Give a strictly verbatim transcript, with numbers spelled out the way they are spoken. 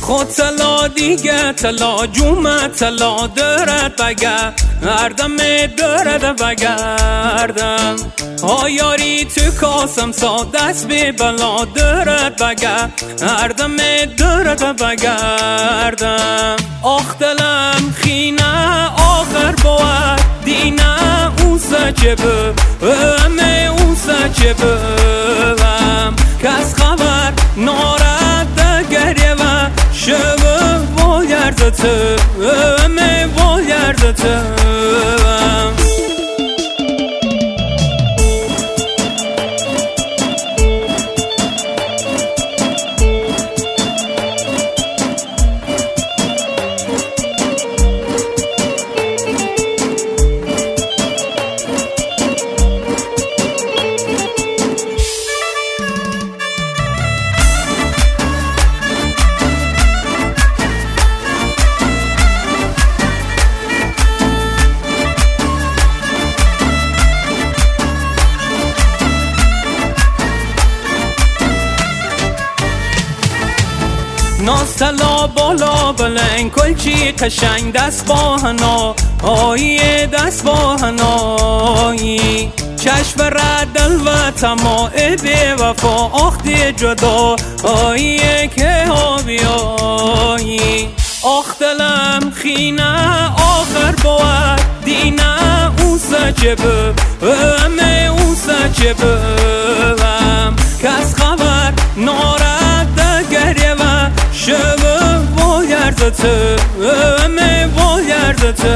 خود تلا دیگه تلا جومه تلا دارد بگردم دارد بگردم آیاری تو کاسم سا دست به بلا دارد بگردم دارد بگردم آخ دلم خینه آخر بود دینه اون سجبه امه اون سجبه کس خبر نارد گریه و شبه با یردته امه با یردته ناستلا بالا بلند کلچی قشنگ دست با هنا آیی دست با هنایی چشم ردل و تماع بی وفا آخت جدا آیی که ها بیایی آخ دلم خینه آخر بود دینه اون سجبه امه اون سجبه کس خبر نارد گریه و شبه با یردته امه با یردته